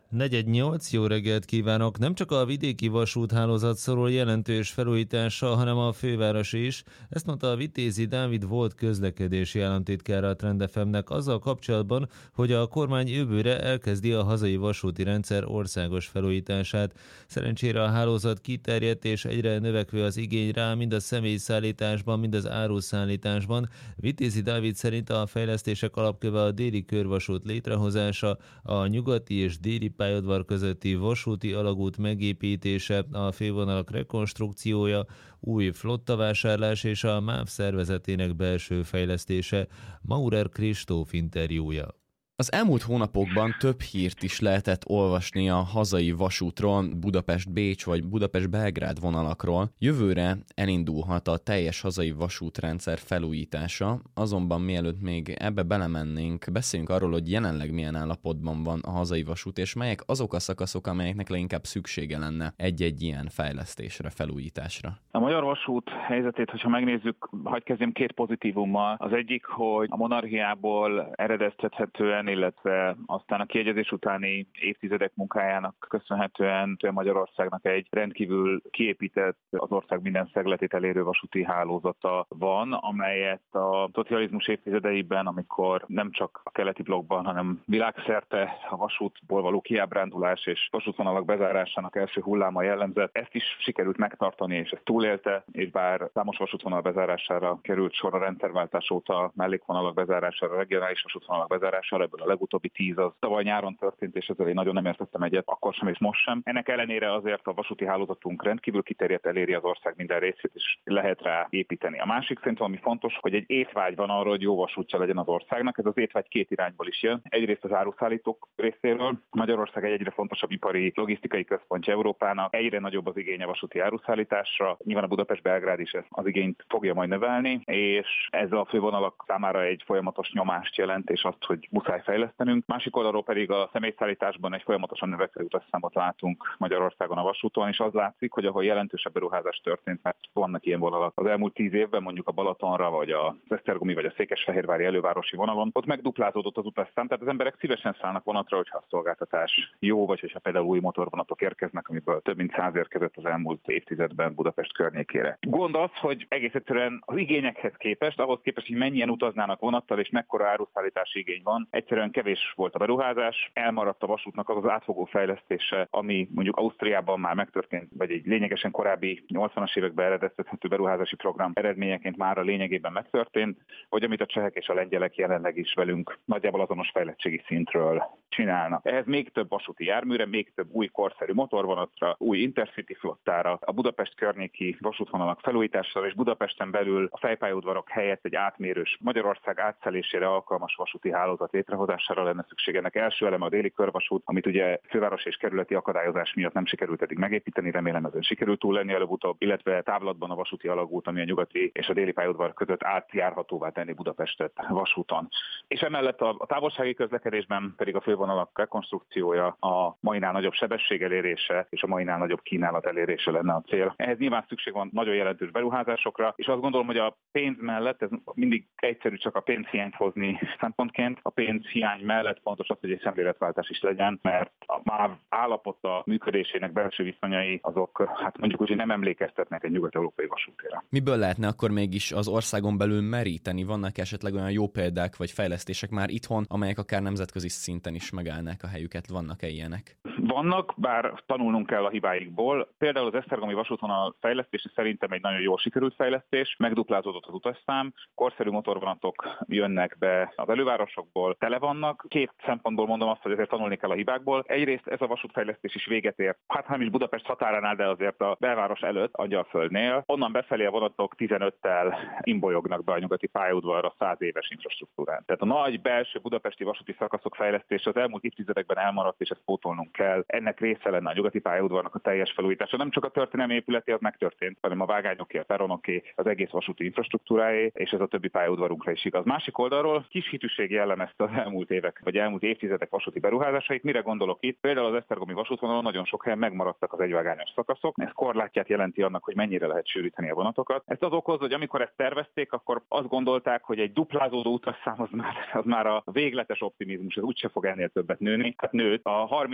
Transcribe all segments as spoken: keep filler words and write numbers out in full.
Negyed nyolc, jó reggelt kívánok! Nem csak a vidéki vasúthálózat szorul jelentős felújításra, hanem a főváros is. Ezt mondta a Vitézi Dávid volt közlekedési államtitkár a Trend ef em-nek azzal kapcsolatban, hogy a kormány jövőre elkezdi a hazai vasúti rendszer országos felújítását. Szerencsére a hálózat kiterjedt és egyre növekvő az igény rá, mind a személyszállításban, mind az áruszállításban. Vitézi Dávid szerint a fejlesztések alapköve a déli körvasút létrehozása, a nyugati és déli pályaudvar közötti vasúti alagút megépítése, a fővonalak rekonstrukciója, új flottavásárlás és a MÁV szervezetének belső fejlesztése. Maurer Kristóf interjúja. Az elmúlt hónapokban több hírt is lehetett olvasni a hazai vasútról, Budapest-Bécs vagy Budapest-Belgrád vonalakról. Jövőre elindulhat a teljes hazai vasútrendszer felújítása, azonban mielőtt még ebbe belemennénk, beszéljünk arról, hogy jelenleg milyen állapotban van a hazai vasút, és melyek azok a szakaszok, amelyeknek leginkább szüksége lenne egy-egy ilyen fejlesztésre, felújításra. A magyar vasút helyzetét, hogyha megnézzük, hadd kezdjem két pozitívummal. Az egyik, hogy a monarchiából eredeztethetően, illetve aztán a kiegyezés utáni évtizedek munkájának köszönhetően Magyarországnak egy rendkívül kiépített, az ország minden szegletét elérő vasúti hálózata van, amelyet a szocializmus évtizedeiben, amikor nem csak a keleti blokkban, hanem világszerte a vasútból való kiábrándulás és vasútvonalak bezárásának első hulláma jellemzett, ezt is sikerült megtartani, és ezt túlélte, és bár számos vasútvonal bezárására került sor a rendszerváltás óta, mellékvonalak bezárására, regionális vasútvonalak bezárására, ebből a legutóbbi tíz az tavaly nyáron történt, és ezzel én nagyon nem értettem egyet, akkor sem és most sem. Ennek ellenére azért a vasúti hálózatunk rendkívül kiterjedt, eléri az ország minden részét, és lehet rá építeni. A másik szerintem, ami fontos, hogy egy étvágy van arra, hogy jó vasútja legyen az országnak. Ez az étvágy két irányból is jön. Egyrészt az áruszállítók részéről. Magyarország egy egyre fontosabb ipari logisztikai központja Európának. Egyre nagyobb az igény a vasúti áruszállításra. Nyilván a Budapest-Belgrád is az igényt fogja majd növelni, és ez a fővonalak számára egy folyamatos nyomást jelent, és azt, hogy muszáj fejlesztenünk. Másik oldalról pedig a személyszállításban egy folyamatosan növekvő utasszámot látunk Magyarországon a vasúton, és az látszik, hogy ahol jelentősebb beruházás történt, mert vannak ilyen vonalak az elmúlt tíz évben, mondjuk a Balatonra, vagy a Esztergomi, vagy a Székesfehérvári elővárosi vonalon, ott megduplázódott az utasszám, tehát az emberek szívesen szállnak vonatra, hogyha a szolgáltatás jó, vagy hogyha például új motorvonatok érkeznek, amiből több mint száz érkezett az elmúlt évtizedben Budapest környékére. Gond az, hogy egész egyszerűen az igényekhez képest, ahhoz képest, hogy mennyien utaznának vonattal, és mekkora áruszállítási igény van, egyszerűen kevés volt a beruházás, elmaradt a vasútnak az az átfogó fejlesztése, ami mondjuk Ausztriában már megtörtént, vagy egy lényegesen korábbi nyolcvanas években eredeztethető beruházási program eredményeként már a lényegében megtörtént, vagy amit a csehek és a lengyelek jelenleg is velünk nagyjából azonos fejlettségi szintről csinálnak. Ehhez még több vasúti járműre, még több új korszerű motorvonatra, új intercity flottára, a Budapest környéki vasútvonalak felújítására, és Budapesten belül a fejpályaudvarok helyett egy átmérős Magyarország átszelésére alkalmas vasúti hálózat létrehozására lenne szükség. Ennek első eleme a déli körvasút, amit ugye főváros és kerületi akadályozás miatt nem sikerült eddig megépíteni, remélem ezen sikerült túl lenni előbb-utóbb, illetve távlatban a vasúti alagút, ami a nyugati és a déli pályaudvar között átjárhatóvá tenni Budapestet vasúton. És emellett a, a távolsági közlekedésben pedig a fővonalak rekonstrukciója, a mainál nagyobb sebesség elérése és a mainál nagyobb kínálat elérése lenne a cél. Ehhez nyilván szükség van nagyon jelentős beruházásokra, és azt gondolom, hogy a pénz mellett, ez mindig egyszerű csak a pénzhiányt hozni szempontként, a pénzhiány mellett fontos az, hogy egy szemléletváltás is legyen, mert a MÁV állapota működésének belső viszonyai azok, hát mondjuk úgy, hogy nem emlékeztetnek egy nyugat-európai vasútére. Miből lehetne akkor mégis az országon belül meríteni? Vannak esetleg olyan jó példák vagy fejlesztések már itthon, amelyek akár nemzetközi szinten is megállnák a helyüket? Vannak-e ilyenek? Vannak, bár tanulnunk kell a hibáikból. Például az esztergomi vasútvonal fejlesztése szerintem egy nagyon jól sikerült fejlesztés, megduplázódott az utasszám, korszerű motorvonatok jönnek be az elővárosokból, tele vannak. Két szempontból mondom azt, hogy azért tanulni kell a hibákból. Egyrészt ez a vasútfejlesztés is véget ért. Hát nem is Budapest határánál, de azért a belváros előtt, Angyalföldnél. Onnan befelé a vonatok tizenöttel imbolyognak be a nyugati pályaudvarra száz éves infrastruktúrán. Tehát a nagy belső budapesti vasúti szakaszok fejlesztése az elmúlt évtizedekben elmaradt, és ezt pótolnunk kell. Ennek része lenne a nyugati pályaudvarnak a teljes felújítása. Nem csak a történelmi épületi az megtörtént, hanem a vágányoké, a peronoké, az egész vasúti infrastruktúráé, és ez a többi pályaudvarunkra is igaz. Másik oldalról kis hitűség jellemezte az elmúlt évek, vagy elmúlt évtizedek vasúti beruházásait. Mire gondolok itt? Például az esztergomi vasútvonalon nagyon sok helyen megmaradtak az egyvágányos szakaszok. Ez korlátját jelenti annak, hogy mennyire lehet sűríteni a vonatokat. Ezt az okoz, hogy amikor ezt tervezték, akkor azt gondolták, hogy egy duplázódó utasszám az már, az már a végletes optimizmus, ez úgyse fog ennél többet nőni. Hát nőtt. A harminc évre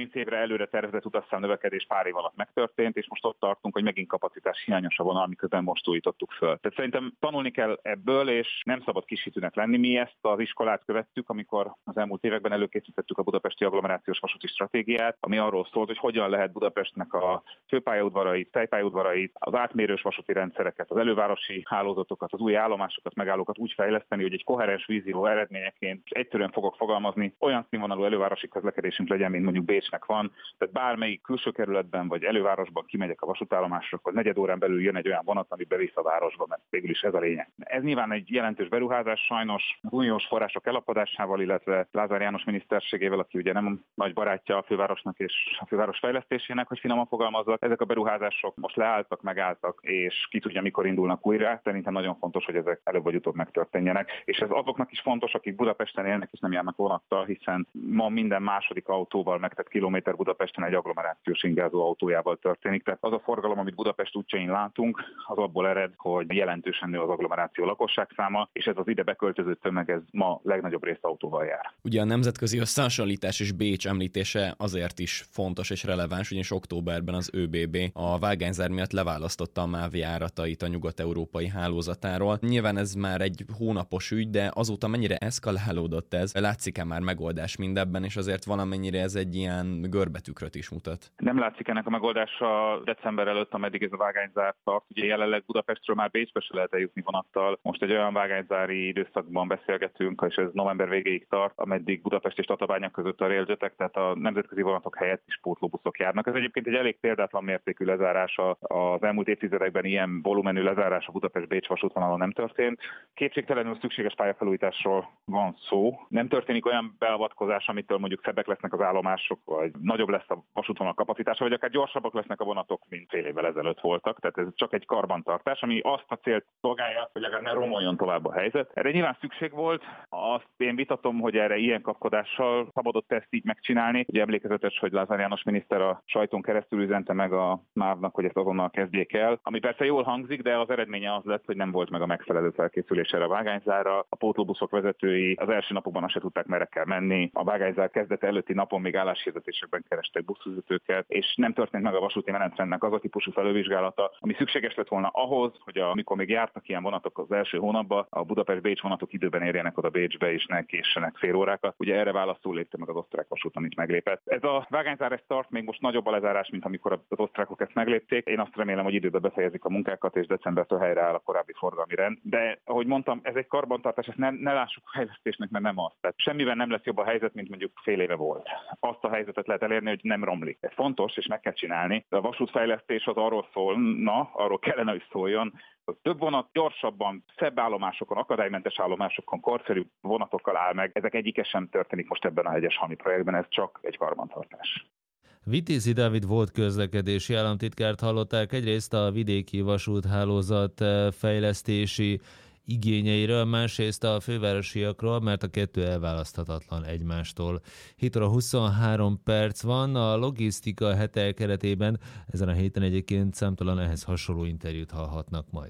előre tervezett utasszám növekedés pár év alatt megtörtént, és most ott tartunk, hogy megint kapacitás hiányos a vonal, miközben most újítottuk föl. Tehát szerintem tanulni kell ebből, és nem szabad kishitűnek lenni. Mi ezt az iskolát követtük, amikor az elmúlt években előkészítettük a budapesti agglomerációs vasúti stratégiát, ami arról szólt, hogy hogyan lehet Budapestnek a főpályaudvarait, tejpályaudvarait, az átmérős vasúti rendszereket, az elővárosi hálózatokat, az új állomásokat, megállókat úgy fejleszteni, hogy egy koherens vízió eredményeként egyszerűen fogok fogalmazni, olyan színvonalú elővárosi közlekedésünk legyen, mint mondjuk Bécsnek van. Tehát bármelyik külső kerületben vagy elővárosban kimegyek a vasútállomásra, akkor negyed órán belül jön egy olyan vonat, ami bevisz a városba, mert végül is ez a lényeg. Ez nyilván egy jelentős beruházás, sajnos az uniós források elapadásával, illetve Lázár János miniszterségével, aki ugye nem nagy barátja a fővárosnak és a főváros fejlesztésének, hogy finoman fogalmazzak. Ezek a beruházások most leálltak, megálltak, és ki tudja, mikor indulnak újra. Szerintem nagyon fontos, hogy ezek előbb vagy utóbb megtörténjenek. És ez azoknak is fontos, akik Budapesten élnek és nem járnak vonattal, hiszen ma minden második autóval megtett kilométer Budapesten egy agglomerációs ingázó autójával történik. Tehát az a forgalom, amit Budapest útjain látunk, az abból ered, hogy jelentősen nő az agglomeráció lakosságszáma, és ez az ide beköltöző tömeg ez ma legnagyobb részt autóval jár. Ugye a nemzetközi összehasonlítás és Bécs említése azért is fontos és releváns, ugyanis októberben az ÖBB a vágányzár miatt leválasztotta a MÁV járatait a nyugat-európai hálózatáról. Nyilván ez már egy hónapos ügy, de azóta mennyire eszkalálódott ez? Látszik-e már megoldás mindebben, és azért valamennyire ez egy ilyen görbetükröt is mutat? Nem látszik ennek a megoldása december előtt, ameddig ez a vágányzár tart. Ugye jelenleg Budapestről már Bécsbe se lehet eljutni vonattal. Most egy olyan vágányzári időszakban beszélgetünk, és ez november végéig tart, ameddig Budapest és Tatabánya között a railjetek, tehát a nemzetközi vonatok helyett is pótlóbuszok járnak. Ez egyébként egy elég példátlan mértékű lezárása. Az elmúlt évtizedekben ilyen volumenű lezárása Budapest-Bécs vasútvonalon nem történt. Kétségtelenül szükséges pályafelújításról van szó. Nem történik olyan beavatkozás, amitől mondjuk szebbek lesznek az állomások, vagy nagyobb lesz a vasútvonal kapacitása, vagy akár gyorsabbak lesznek a vonatok, mint fél évvel ezelőtt voltak. Tehát ez csak egy karbantartás, ami azt a célt szolgálja, hogy legalább ne romoljon tovább a helyzet. Erre nyilván szükség volt. Azt én vitatom, hogy erre ilyen kapkodással szabadott ezt így megcsinálni. Ugye emlékezetes, hogy Lázár János miniszter a sajton keresztül üzente meg a MÁV-nak, hogy ezt azonnal kezdjék el. Ami persze jól hangzik, de az eredménye az lett, hogy nem volt meg a megfelelő felkészülés erre a vágányzárra. A pótlóbuszok vezetői az első napokban azt se tudták, merre kell menni. A vágányzár kezdete előtti napon még álláshirdetésekben kerestek buszvezetőket, és nem történt meg a vasúti menetrendnek az a típusú felülvizsgálata, ami szükséges lett volna ahhoz, hogy amikor még jártak ilyen vonatok az első hónapban, a Budapest-Bécs vonatok időben érjenek oda Bécsbe, és ne késsenek fél órákat. Ugye erre válaszul lépte meg az osztrák vasút, amit meglépett. Ez a vágányzár ez tart, még most nagyobb a lezárás, mint amikor az osztrákok ezt meglépték. Én azt remélem, hogy időben befejezik a munkákat, és decembertől helyreáll a korábbi forgalmi rend. De ahogy mondtam, ez egy karbantartás, ezt ne, ne lássuk a fejlesztésnek, mert nem az. Tehát semmiben nem lesz jobb a helyzet, mint mondjuk fél éve volt. Azt a helyzetet lehet elérni, hogy nem romlik. Ez fontos, és meg kell csinálni. De a vasútfejlesztés az arról szólna, arról kellene, hogy szóljon, hogy több vonat gyorsabban, szebb állomásokon, akadálymentes állomásokon, korszerű vonatokkal áll meg. Ezek egyike sem történik most ebben a Hegyes-Halmi projektben, ez csak egy karbantartás. Vitézi Dávid volt közlekedési államtitkárt hallották, egyrészt a vidéki vasúthálózat fejlesztési igényeiről, másrészt a fővárosiakról, mert a kettő elválaszthatatlan egymástól. hét óra huszonhárom perc van, a logisztika hete keretében ezen a héten egyébként számtalan ehhez hasonló interjút hallhatnak majd.